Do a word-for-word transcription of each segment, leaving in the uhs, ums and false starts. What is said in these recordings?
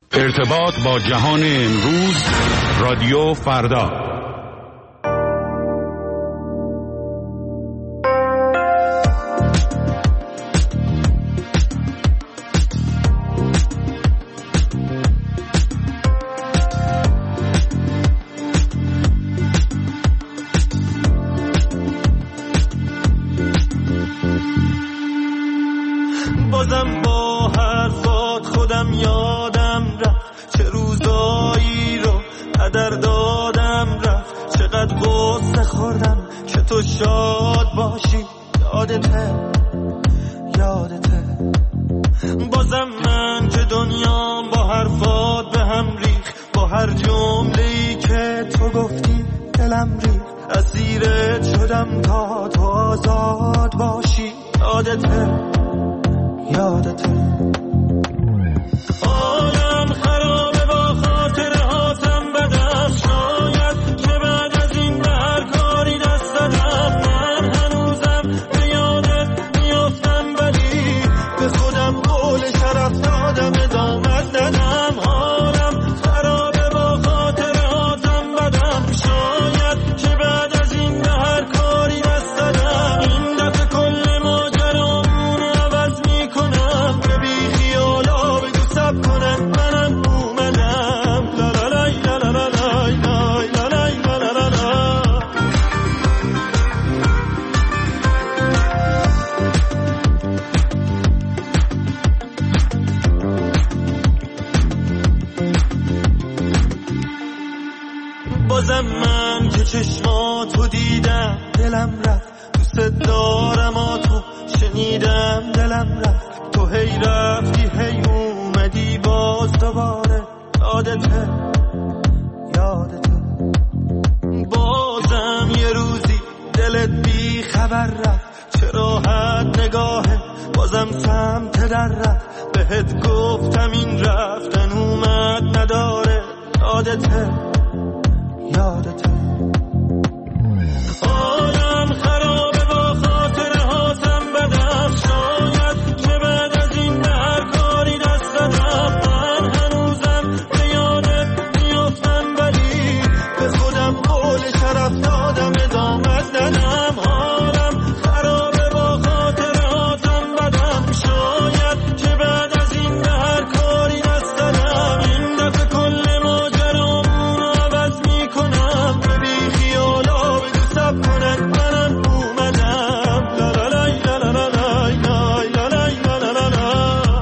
ارتباط با جهان امروز، رادیو فردا. بازم با حرفات خودم یادم رفت، چه روزایی رو هدر دادم رفت، چقدر غصه خوردم که تو شاد باشی. یادته یادته بازم من که دنیام با حرفات به هم ریخ، با هر جمله‌ای که تو گفتی دلم ریخ، اسیرت شدم تا تو آزاد باشی. یادته یادته عالم خرابه با خاطره هاتم بدم، شاید که بعد از این به هر کاری دست دادم، من هنوزم به یادت میافتم، ولی به خودم قول شرف دادم ادامت ندم. عالم خرابه با خاطره هاتم بدم، شاید که بعد از این به هر کاری دست دادم، این دفعه کل ماجرامون عوض میکنم، که بی خیالا بگو سب کنن منم اومدم. لا لا لای لا لا لا لای لای لا لای لا لا لا لا. بازم من که چشماتو دیدم دلم رفت، دوست دارم آتو شنیدم دلم رفت، تو هی رفتی هی اومدی باز دوباره. یادته یادته بازم یه روزی دلت بی خبر رفت، چه راحت نگاهه بازم سمت در رفت، بهت گفتم این رفتن اومد نداره. یادته یادته عالم خرابه با خاطره هاتم بدم، شاید که بعد از این به هر کاری دست دادم، من هنوزم به یادت میافتم، ولی به خودم قول شرف دادم ادامت ندم. عالم خرابه با خاطره هاتم بدم، شاید که بعد از این به هر کاری دست دادم، این دفعه کل ماجرامون عوض میکنم، به بی خیالا بگو سب کنن منم اومدم. لا لا لای لا لا لا لای لای لا لای لا لا لا لا.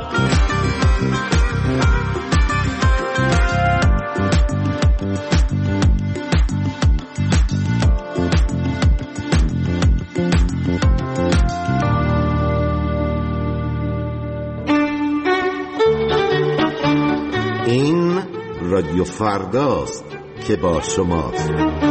این رادیو فرداست که با شماست.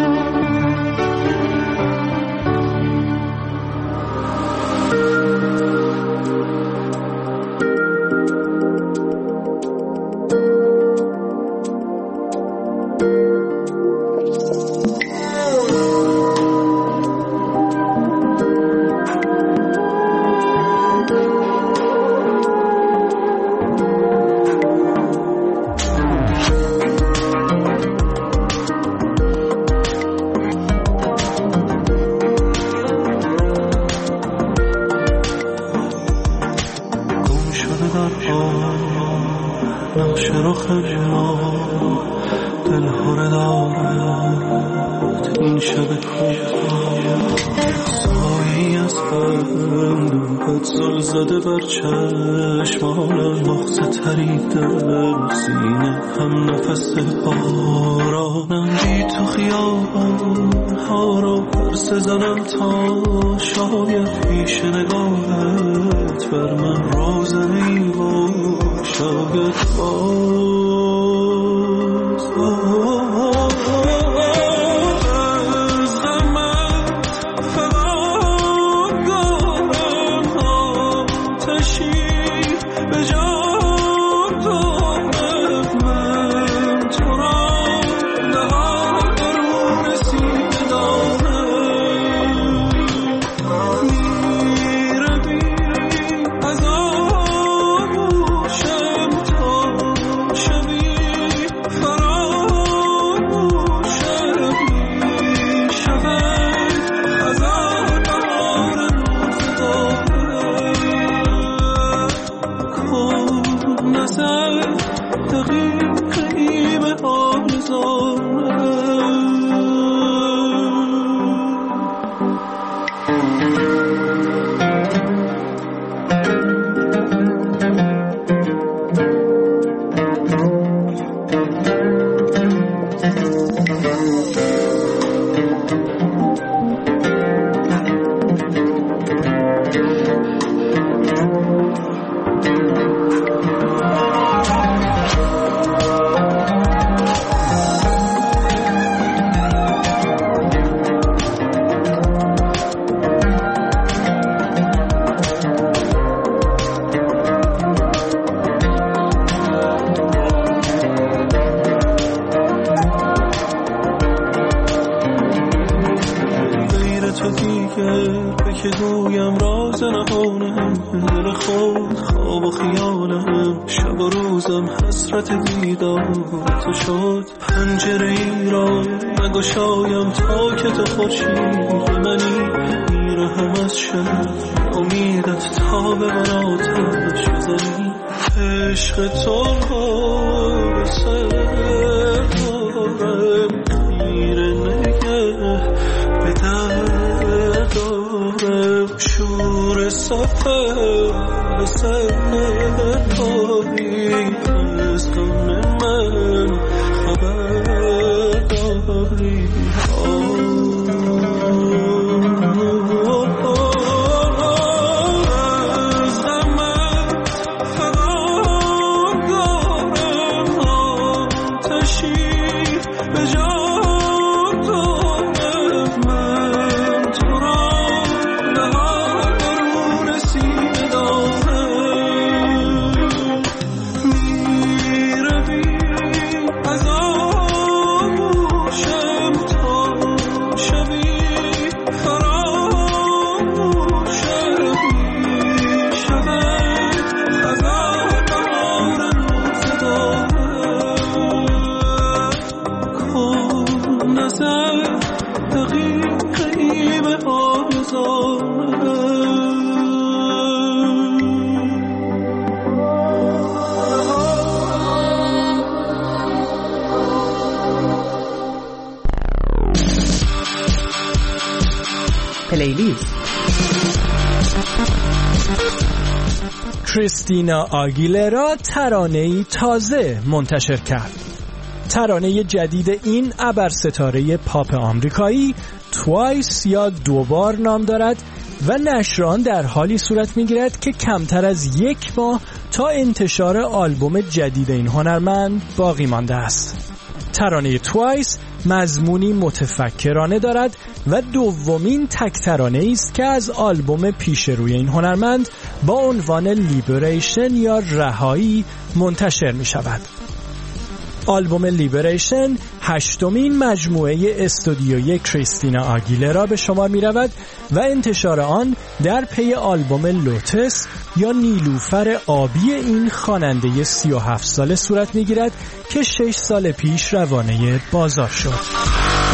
زده بر چشمانم مغز تریدم، سینه هم نفس بارانم، بی تو خیابان ها رو پرس زنم تا شاید پیش نگاهت بر من روزنی و شاید باز نظر دقیقی به آرزانم که گویم راز نهانم دل خود خواب و خیالم شب و روزم حسرت دیدار تو شد پنجره ای را نگشایم تا که تو خورشید منی میرهم از شب امیدت تا به من آتش بزنی عشق تو به سر دارم خیره نگه به در دارم شور سفر به سر داری از غم من خبر داری کریستینا آگیلرا ترانه‌ای تازه منتشر کرد. ترانه جدید این ابرستاره پاپ آمریکایی توایس یا دوبار نام دارد و نشران در حالی صورت می‌گیرد که کمتر از یک ماه تا انتشار آلبوم جدید این هنرمند باقی مانده است. ترانه توایس مضمونی متفکرانه دارد و دومین تک ترانه است که از آلبوم پیش روی این هنرمند با عنوان لیبریشن یا رهایی منتشر می شود. آلبوم لیبریشن هشتمین مجموعه استودیویی کریستینا آگیلرا به شمار می رود و انتشار آن در پی آلبوم لوتس یا نیلوفر آبی این خواننده سی و هفت ساله صورت می گیرد که شش سال پیش روانه بازار شد.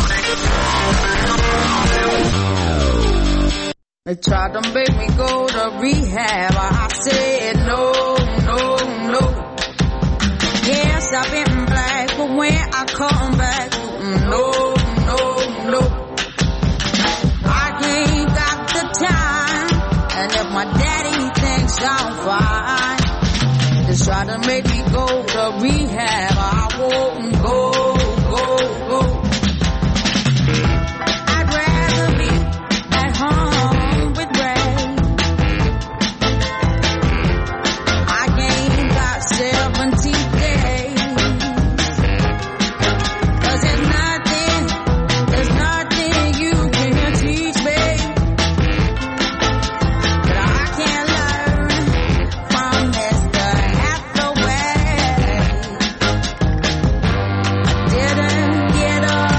They tried to make me go to rehab. I said no, no, no. Yes, I've been black, but when I come back, no, no, no. I ain't got the time, and if my daddy thinks I'm fine, they try to make me go to rehab. I won't go, go, go. I'd rather be at home. Get up.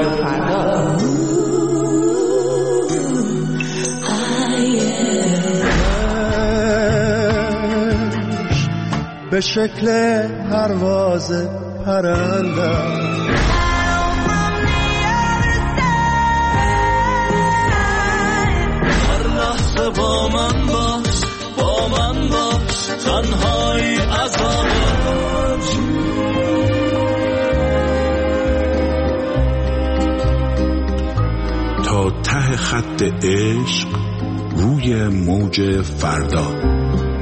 رادیو فردا. به شکل پرواز پرنده هر لحظه با من باش، با من باش، تنهایی عذابه. تا ته خط عشق روی موج فردا.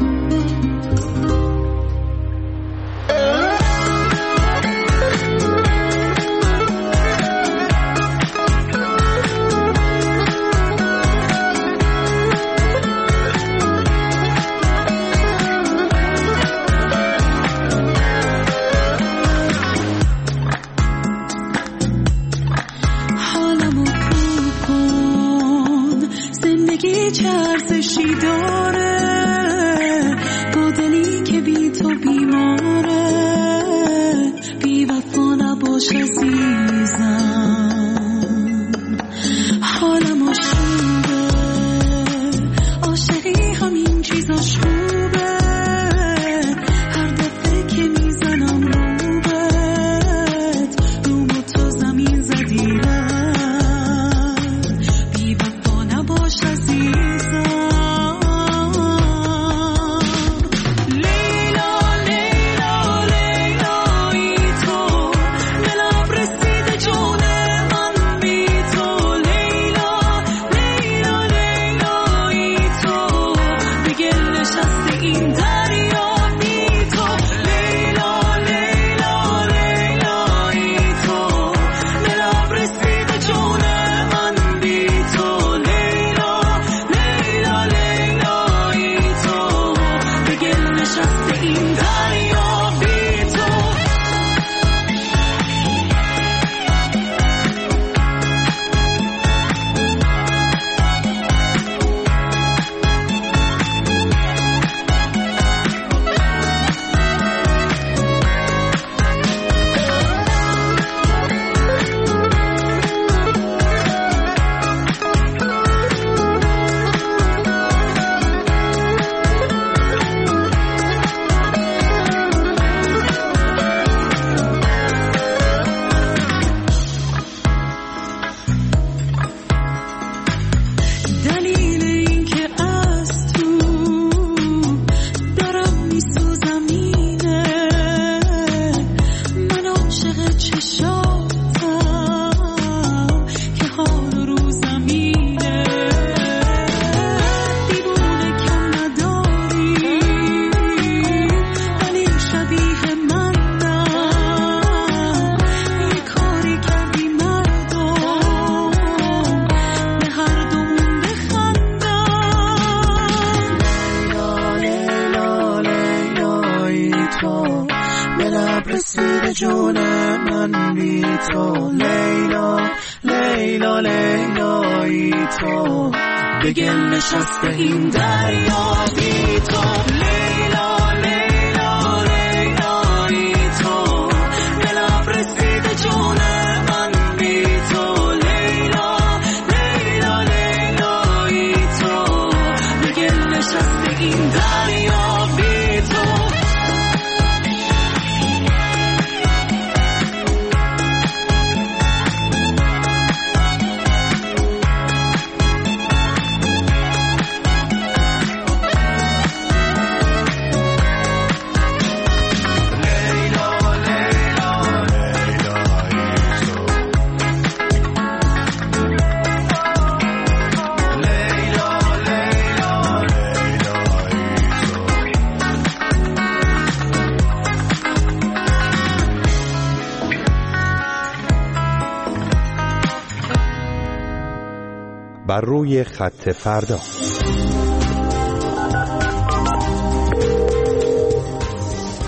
بر روی خط فردا. طنز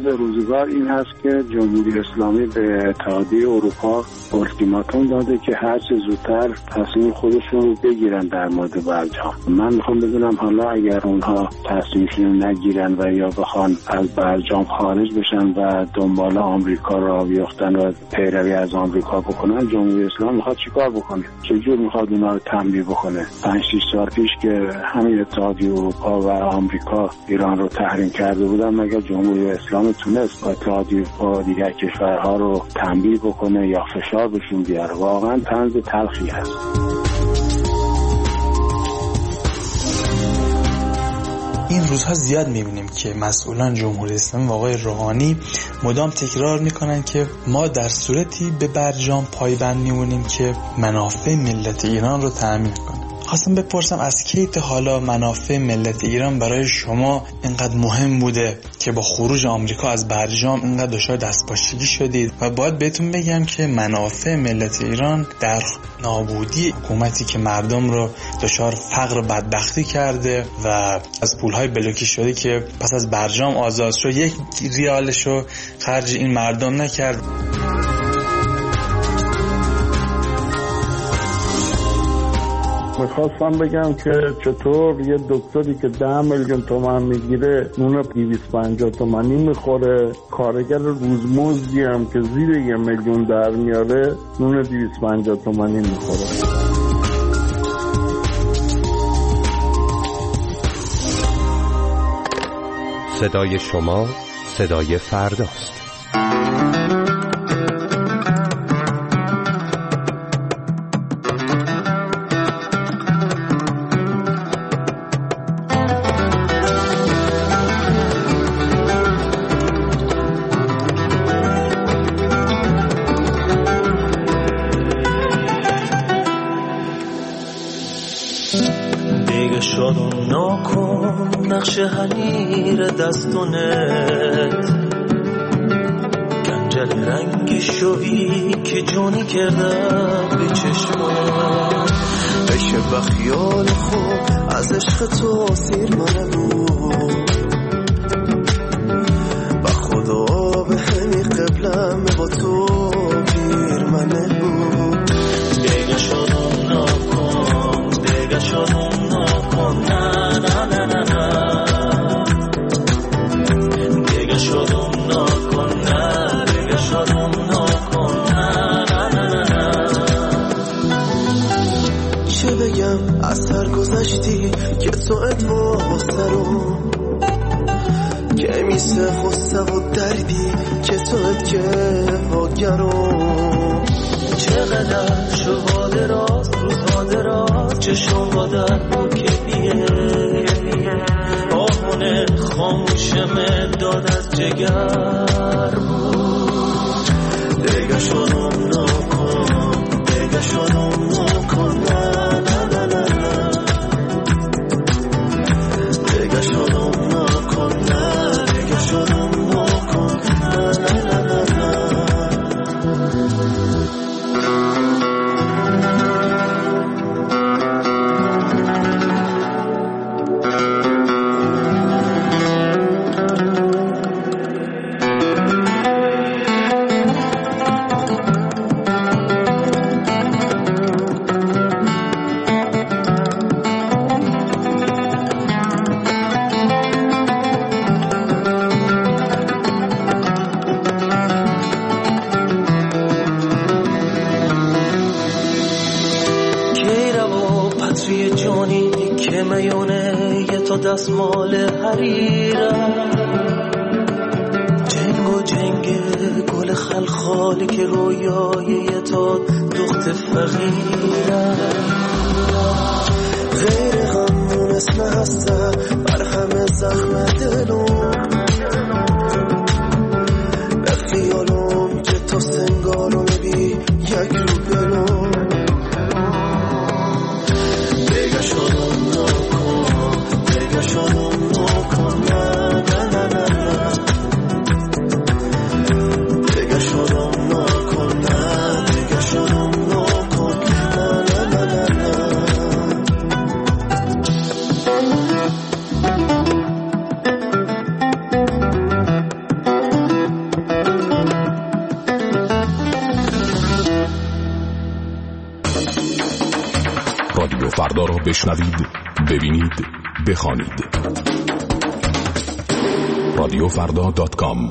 به روزگار این هست که جمهوری اسلامی به اتحادیه اروپا اولتیماتوم داده که هر چه زودتر تصمیم خودشون رو بگیرن در مورد برجام. من میخوام بدونم حالا اگر اونها تصمیمشون نگیرن و یا بخوان از برجام خارج بشن و دنبال آمریکا را بیفتن و پیروی از آمریکا بکنن، جمهوری اسلامی میخواد چیکار بکنه؟ چجور میخواد اونا رو تنبیه بکنه؟ پنج شش سال پیش که همین اتحادیه اروپا و آمریکا ایران رو تحریم کرده بودن، مگر جمهوری اسلامی تونست با اتحادیه با دیگر کشورها رو تنبیه بکنه یا فشار بهشون بیاره؟ واقعا طنز تلخی هست. این روزها زیاد میبینیم که مسئولان جمهوری اسلامی و آقای روحانی مدام تکرار میکنن که ما در صورتی به برجام پایبند میمونیم که منافع ملت ایران رو تأمین کنه. خواستم بپرسم از کی تا حالا منافع ملت ایران برای شما اینقدر مهم بوده که با خروج آمریکا از برجام اینقدر دچار دستپاچگی شدید؟ و باید بهتون بگم که منافع ملت ایران در نابودی حکومتی که مردم رو دچار فقر و بدبختی کرده و از پولهای بلوکی شده که پس از برجام آزاد شد، یک ریالش رو خرج این مردم نکرد. میخواستم بگم که چطور یه دکتری که ده میلیون تومان میگیره نون دویست و پنجاه تومانی میخوره، کارگر روزمزدی هم که زیر یه میلیون در میاره نون دویست و پنجاه تومانی میخوره. صدای شما صدای فرداست. نقش حنیر دستونت گنجل رنگی شوی که جونی کردم به چشمات، بشه بخیال خوب از عشق تو سیر منه بود و خدا به همی قبلم با تو پیر منه بود. دیگه شدم نکن، دیگه شدم نکن، نه نه نه نه نه دیگه شدم نکن، نه دیگه شدم نکن، نه نه نه نه چه بگم از سر گذشتی که تو ادوا سرم که میسه خسته و دردی که تو ادکه واگرم چقدر شو دراز روزها دراز چشم با درد با کلیه آهونه خاموشم داد از جگر بود. دیگه شدم نکن، دیگه شدم نکن، نه نه نه نه نه دیگه شدم نکن، نه دیگه شدم نکن، نه نه نه نه نه دستمال حریرم جنگ و جنگ گل خلخالی که رویای تا دخت فقیرم غیر غمون اسم هسته بر همه زخم دلم به خیالم که تو سنگارو میبی یک رو بلوم دیگه شدم دیگه شدم نکن، نه نه نه نه نه دیگه شدم نکن، نه دیگه شدم نکن، نه نه نه نه نه رادیو فردا را بشنوید، ببینید، بخوانید. رادیو فردا دات کام.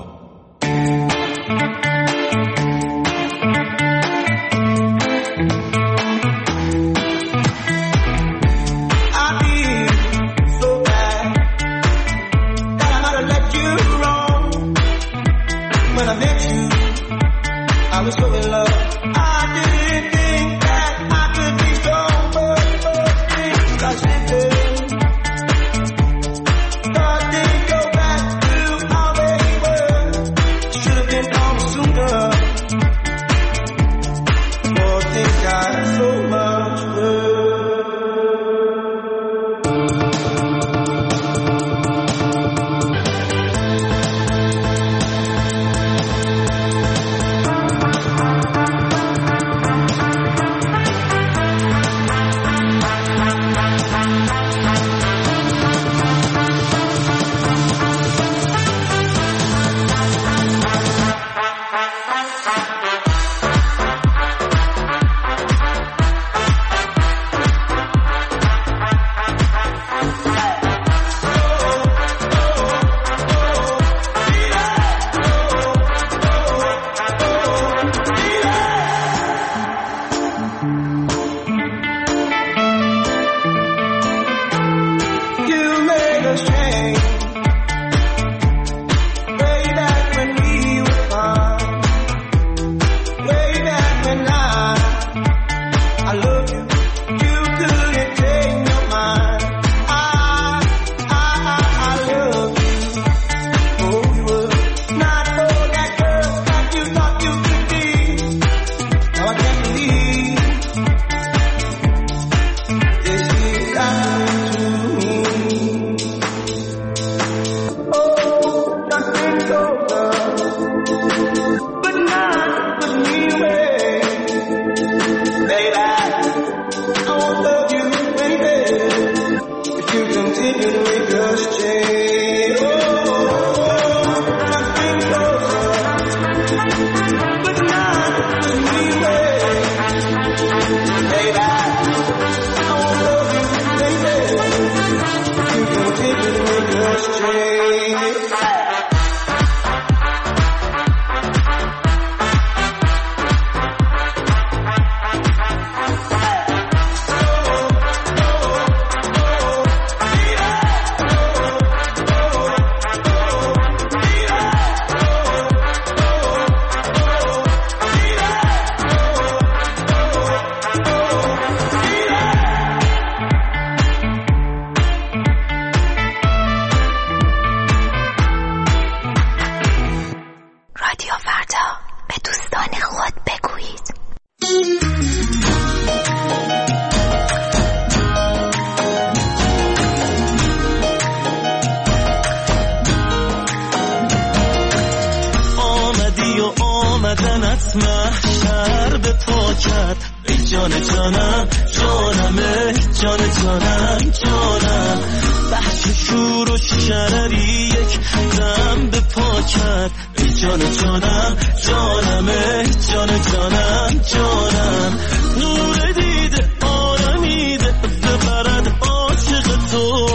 محشر به پاکت ای جان جانم جانم ای جان جانم جانم بحث شور و شرری یک دم به پاکت ای جان جانم جانم ای جان جانم جانم نور دیده آرمیده ببرد عاشق تو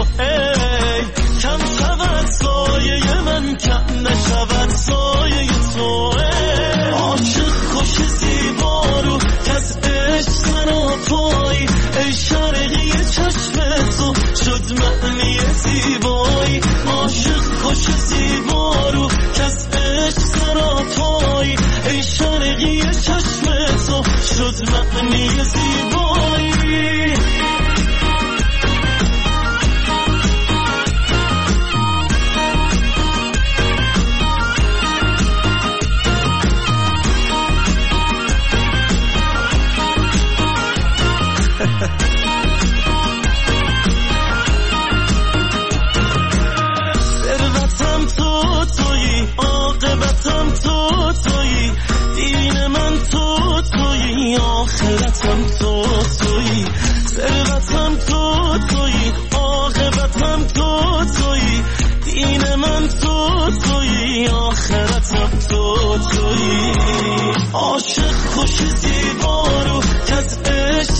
ای کم شود سایه من کم نشود سایه تو عاشق خوش زیبا رو کس عشق سراپایی ای شرقی چشم تو شد معنی زیبایی عاشق خوش زیبا رو کس عشق سراپایی ای شرقی چشم تو شد معنی زیبایی ثروتم تو تویی عاقبتم تو تویی دین من تو تویی آخرتم تو تویی ثروتم تو تویی عاقبتم تو تویی دین من تو تویی آخرتم تو تویی عاشق خوش زیبا رو کز عشق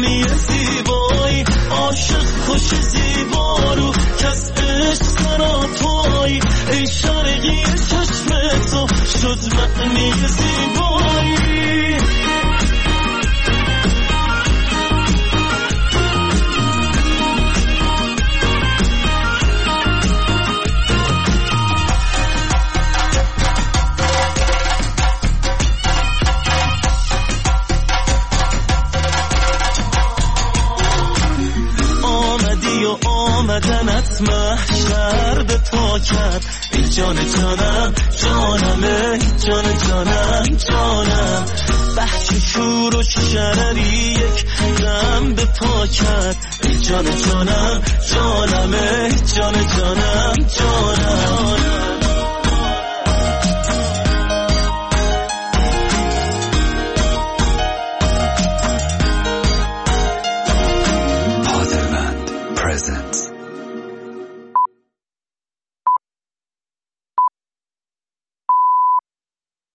معنی زیبایی عاشق خوش زیبارو کس عشق سراپایی ای شرقی چشم تو شد معنی زیبایی آمدنت محشر به پا کرد ای جان جانم جانم جان جانم جانم بحث شور و شرری یک دم به پا کرد ای جان جانم جانم جان جانم جانم